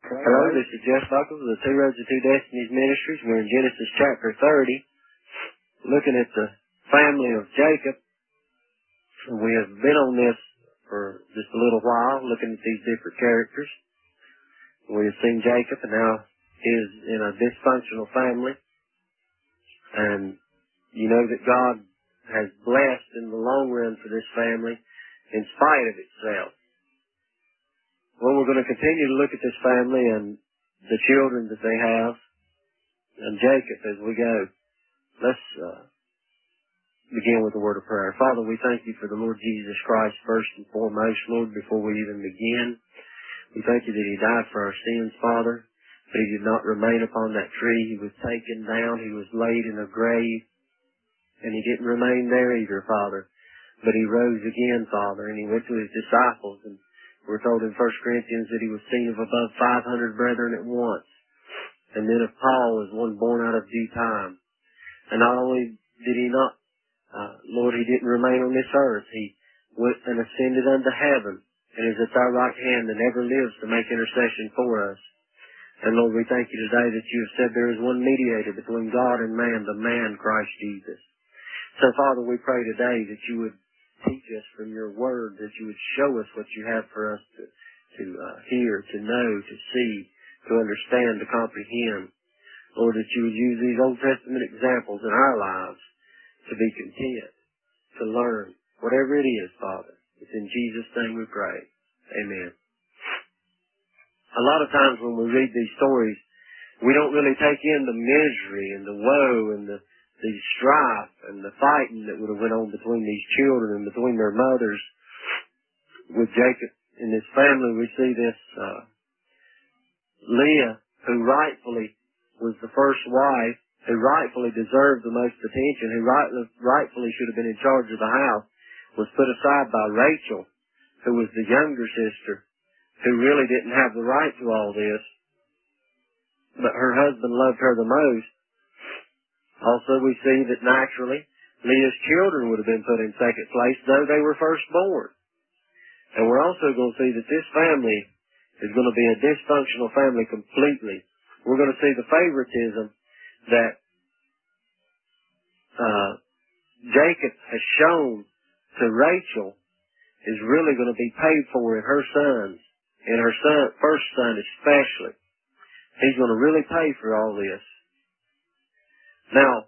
Hello, this is Jeff Buckles of the Two Roads to Two Destinies Ministries. We're in Genesis chapter 30, looking at the family of Jacob. We have been on this for just a little while, looking at these different characters. We have seen Jacob, and now he is in a dysfunctional family. And you know that God has blessed in the long run for this family in spite of itself. Well, we're going to continue to look at this family and the children that they have and Jacob as we go. Let's begin with a word of prayer. Father, we thank you for the Lord Jesus Christ first and foremost, Lord, before we even begin. We thank you that he died for our sins, Father, but he did not remain upon that tree. He was taken down. He was laid in a grave, and he didn't remain there either, Father, but he rose again, Father, and he went to his disciples, and we're told in 1 Corinthians that he was seen of above 500 brethren at once. And then of Paul as one born out of due time. And not only did he not, Lord, he didn't remain on this earth. He went and ascended unto heaven and is at thy right hand and ever lives to make intercession for us. And Lord, we thank you today that you have said there is one mediator between God and man, the man Christ Jesus. So Father, we pray today that you would teach us from your word, that you would show us what you have for us to hear, to know, to see, to understand, to comprehend. Lord, that you would use these Old Testament examples in our lives to be content, to learn, whatever it is, Father. It's in Jesus' name we pray. Amen. A lot of times when we read these stories, we don't really take in the misery and the woe and the strife and the fighting that would have went on between these children and between their mothers. With Jacob and his family, we see this Leah, who rightfully was the first wife, who rightfully deserved the most attention, who rightfully should have been in charge of the house, was put aside by Rachel, who was the younger sister, who really didn't have the right to all this, but her husband loved her the most. Also, we see that naturally, Leah's children would have been put in second place, though they were firstborn. And we're also going to see that this family is going to be a dysfunctional family completely. We're going to see the favoritism that Jacob has shown to Rachel is really going to be paid for in her sons, in her first son especially. He's going to really pay for all this. Now,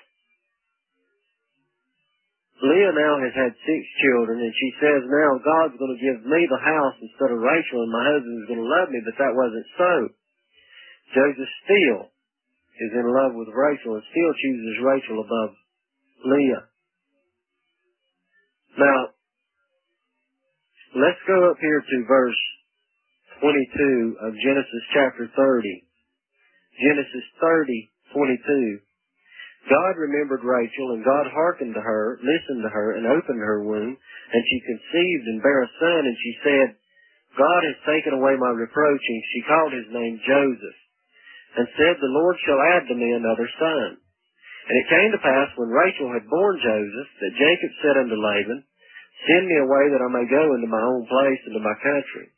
Leah now has had 6 children, and she says now God's going to give me the house instead of Rachel, and my husband's going to love me, but that wasn't so. Joseph still is in love with Rachel and still chooses Rachel above Leah. Now, let's go up here to verse 22 of Genesis chapter 30. Genesis 30:22. God remembered Rachel, and God hearkened to her, listened to her, and opened her womb, and she conceived and bare a son, and she said, God has taken away my reproaching. She called his name Joseph, and said, the Lord shall add to me another son. And it came to pass, when Rachel had borne Joseph, that Jacob said unto Laban, send me away that I may go into my own place, into my country.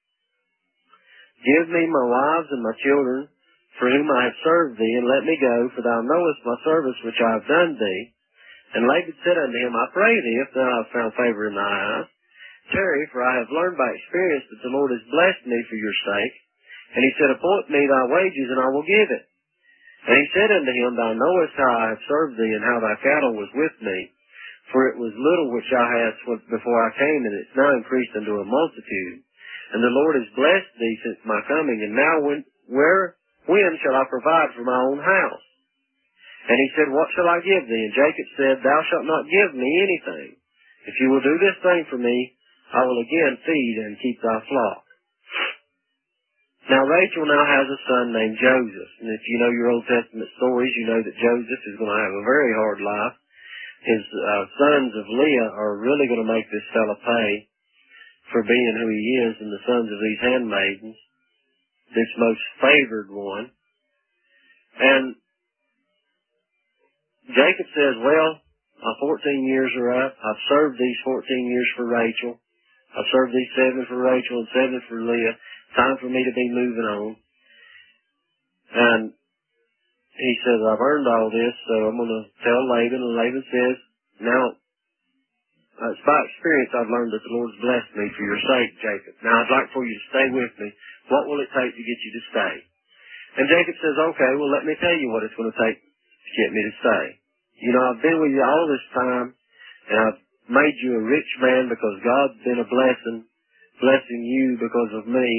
Give me my wives and my children, for whom I have served thee, and let me go, for thou knowest my service which I have done thee. And Laban said unto him, I pray thee, if thou hast found favor in thy eyes, tarry, for I have learned by experience that the Lord has blessed me for your sake. And he said, appoint me thy wages, and I will give it. And he said unto him, thou knowest how I have served thee, and how thy cattle was with me. For it was little which I had before I came, and it's now increased unto a multitude. And the Lord has blessed thee since my coming, and now when shall I provide for my own house? And he said, what shall I give thee? And Jacob said, thou shalt not give me anything. If you will do this thing for me, I will again feed and keep thy flock. Now Rachel now has a son named Joseph. And if you know your Old Testament stories, you know that Joseph is going to have a very hard life. His sons of Leah are really going to make this fella pay for being who he is, and the sons of these handmaidens, this most favored one. And Jacob says, well, my 14 years are up. I've served these 14 years for Rachel. I served these 7 for Rachel and 7 for Leah. Time for me to be moving on. And he says, I've earned all this, so I'm going to tell Laban. And Laban says, now, by experience, I've learned that the Lord's blessed me for your sake, Jacob. Now, I'd like for you to stay with me. What will it take to get you to stay? And Jacob says, okay, well, let me tell you what it's going to take to get me to stay. You know, I've been with you all this time, and I've made you a rich man because God's been a blessing you because of me.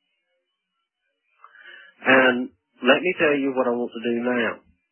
And let me tell you what I want to do now.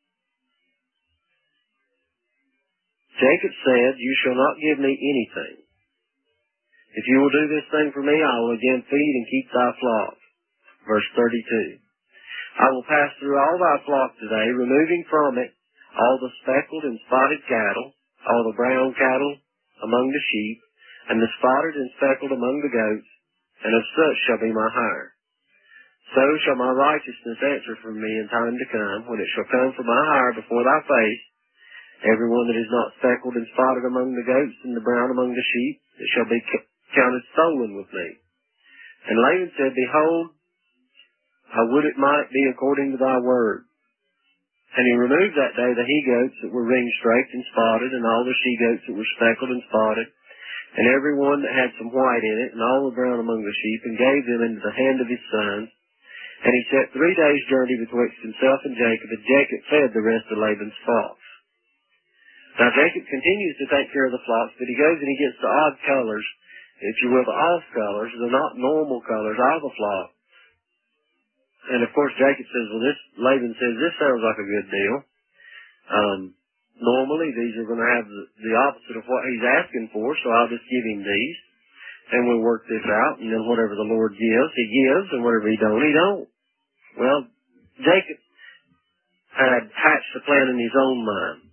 Jacob said, you shall not give me anything. If you will do this thing for me, I will again feed and keep thy flock. Verse 32. I will pass through all thy flock today, removing from it all the speckled and spotted cattle, all the brown cattle among the sheep, and the spotted and speckled among the goats, and of such shall be my hire. So shall my righteousness answer for me in time to come, when it shall come for my hire before thy face. Every one that is not speckled and spotted among the goats and the brown among the sheep, it shall be counted stolen with me. And Laban said, behold, I would it might be according to thy word. And he removed that day the he-goats that were ring-straked and spotted, and all the she-goats that were speckled and spotted, and every one that had some white in it, and all the brown among the sheep, and gave them into the hand of his sons. And he set 3 days' journey betwixt himself and Jacob fed the rest of Laban's flocks. Now Jacob continues to take care of the flocks, but he goes and he gets the odd colors, if you will, the off colors, the not normal colors out of the flock. And of course Jacob says, well, Laban says, this sounds like a good deal. Normally these are going to have the opposite of what he's asking for, so I'll just give him these, and we'll work this out, and then whatever the Lord gives, he gives, and whatever he don't. Well, Jacob had hatched a plan in his own mind.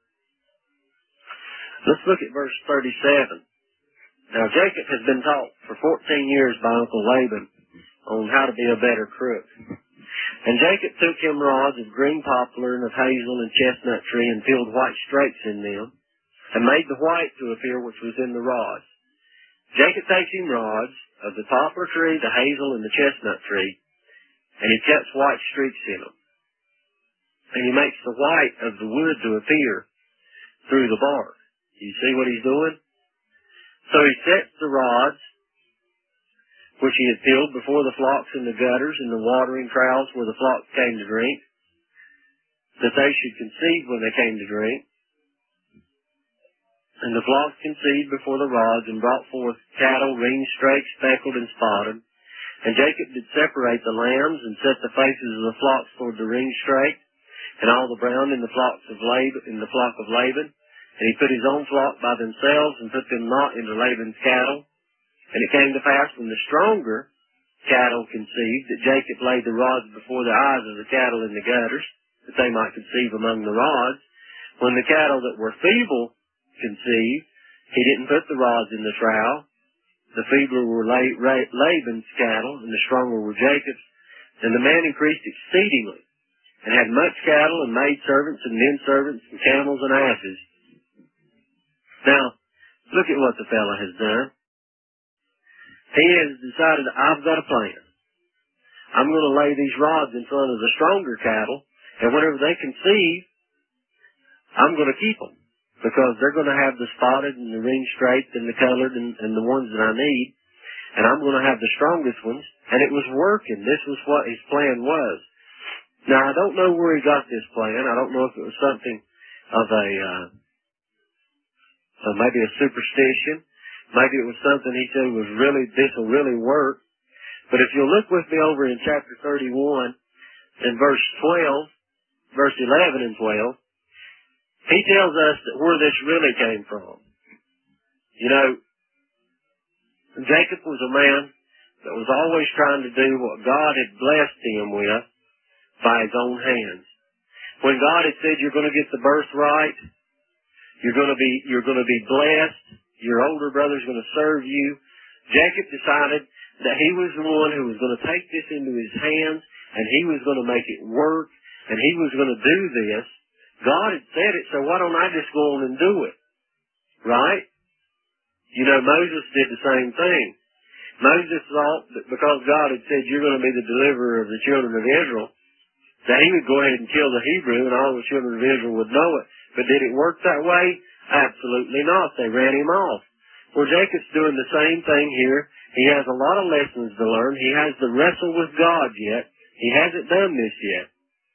Let's look at verse 37. Now Jacob has been taught for 14 years by Uncle Laban on how to be a better crook. And Jacob took him rods of green poplar and of hazel and chestnut tree and filled white strakes in them and made the white to appear which was in the rods. Jacob takes him rods of the poplar tree, the hazel, and the chestnut tree, and he cuts white streaks in them. And he makes the white of the wood to appear through the bark. You see what he's doing? So he sets the rods which he had filled before the flocks in the gutters and the watering troughs where the flocks came to drink, that they should conceive when they came to drink. And the flocks conceived before the rods and brought forth cattle, ring-straked, speckled, and spotted. And Jacob did separate the lambs and set the faces of the flocks toward the ring-straked, and all the brown in the flock of Laban. And he put his own flock by themselves and put them not into Laban's cattle. And it came to pass when the stronger cattle conceived that Jacob laid the rods before the eyes of the cattle in the gutters, that they might conceive among the rods. When the cattle that were feeble conceived, he didn't put the rods in the trough. The feebler were Laban's cattle, and the stronger were Jacob's. And the man increased exceedingly, and had much cattle, and maid servants, and men servants, and camels, and asses. Now, look at what the fellow has done. He has decided, I've got a plan. I'm going to lay these rods in front of the stronger cattle, and whenever they conceive, I'm going to keep them, because they're going to have the spotted and the ring-straked and the colored and the ones that I need, and I'm going to have the strongest ones. And it was working. This was what his plan was. Now, I don't know where he got this plan. I don't know if it was something of maybe a superstition. Maybe it was something he said was this will really work. But if you'll look with me over in chapter 31, in verse 11 and 12, he tells us that where this really came from. You know, Jacob was a man that was always trying to do what God had blessed him with by his own hands. When God had said, you're going to get the birthright, you're going to be blessed, your older brother's going to serve you, Jacob decided that he was the one who was going to take this into his hands, and he was going to make it work, and he was going to do this. God had said it, so why don't I just go on and do it? Right? You know, Moses did the same thing. Moses thought that because God had said, you're going to be the deliverer of the children of Israel, that he would go ahead and kill the Hebrew and all the children of Israel would know it. But did it work that way? Absolutely not. They ran him off. Well, Jacob's doing the same thing here. He has a lot of lessons to learn. He has to wrestle with God yet. He hasn't done this yet.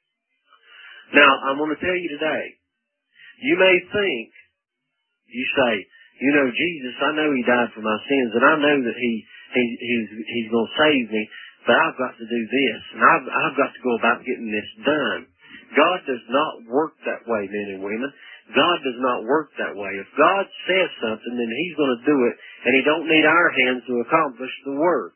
Now, I'm going to tell you today, you may think, you say, you know, Jesus, I know he died for my sins, and I know that he's going to save me, but I've got to do this, and I've got to go about getting this done. God does not work that way, men and women. God does not work that way. If God says something, then he's going to do it, and he don't need our hands to accomplish the work.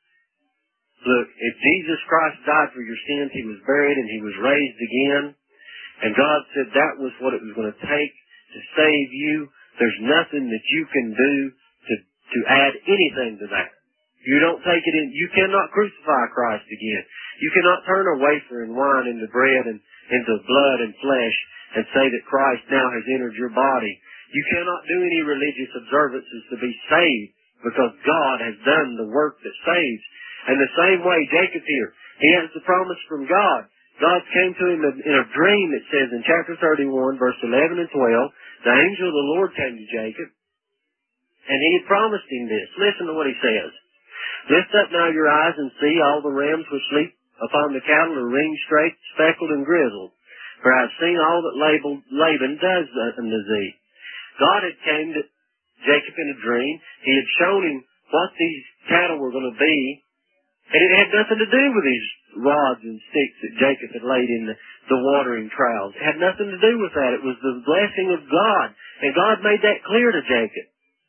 Look, if Jesus Christ died for your sins, he was buried and he was raised again, and God said that was what it was going to take to save you, there's nothing that you can do to add anything to that. You don't take it in. You cannot crucify Christ again. You cannot turn a wafer and wine into bread and into blood and flesh and say that Christ now has entered your body. You cannot do any religious observances to be saved because God has done the work that saves. And the same way Jacob here, he has the promise from God. God came to him in a dream, it says in chapter 31, verse 11 and 12, the angel of the Lord came to Jacob, and he had promised him this. Listen to what he says. Lift up now your eyes and see all the rams which sleep upon the cattle are ringed straight, speckled, and grizzled. For I have seen all that Laban does unto thee. God had came to Jacob in a dream. He had shown him what these cattle were going to be, and it had nothing to do with these rods and sticks that Jacob had laid in the watering troughs. It had nothing to do with that. It was the blessing of God, and God made that clear to Jacob.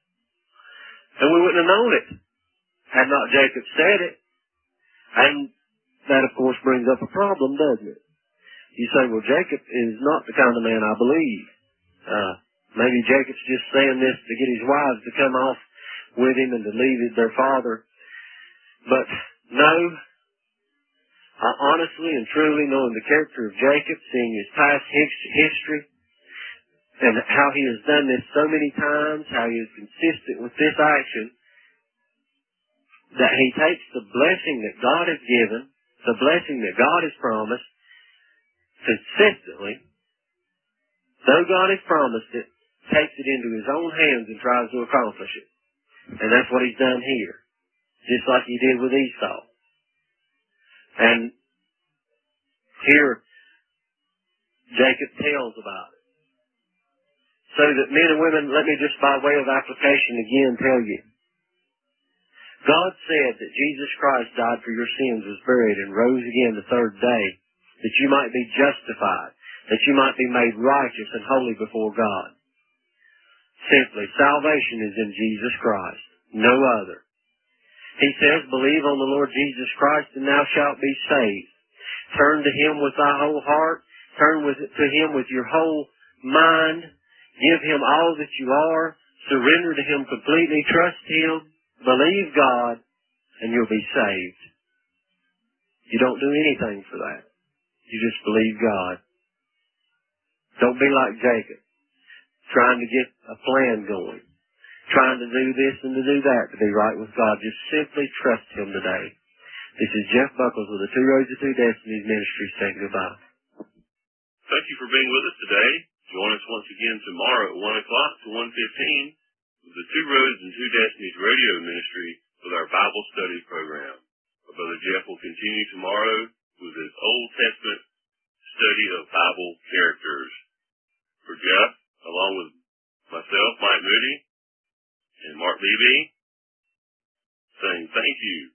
And we wouldn't have known it had not Jacob said it. And that, of course, brings up a problem, doesn't it? You say, well, Jacob is not the kind of man I believe. Maybe Jacob's just saying this to get his wives to come off with him and to leave their father. But no, honestly and truly knowing the character of Jacob, seeing his past history, and how he has done this so many times, how he is consistent with this action, that he takes the blessing that God has given, the blessing that God has promised, consistently, though God has promised it, takes it into his own hands and tries to accomplish it. And that's what he's done here, just like he did with Esau. And here, Jacob tells about it. So that men and women, let me just by way of application again tell you, God said that Jesus Christ died for your sins, was buried, and rose again the third day, that you might be justified, that you might be made righteous and holy before God. Simply, salvation is in Jesus Christ, no other. He says, believe on the Lord Jesus Christ, and thou shalt be saved. Turn to him with thy whole heart. Turn to him with your whole mind. Give him all that you are. Surrender to him completely. Trust him. Believe God, and you'll be saved. You don't do anything for that. You just believe God. Don't be like Jacob, trying to get a plan going, trying to do this and to do that to be right with God. Just simply trust him today. This is Jeff Buckles with the Two Roads to Two Destinies Ministry saying goodbye. Thank you for being with us today. Join us once again tomorrow at 1 o'clock to 1:15 with the Two Roads and Two Destinies radio ministry with our Bible study program. Our Brother Jeff will continue tomorrow with his Old Testament study of Bible characters. For Jeff, along with myself, Mike Moody, and Mark Levy, saying thank you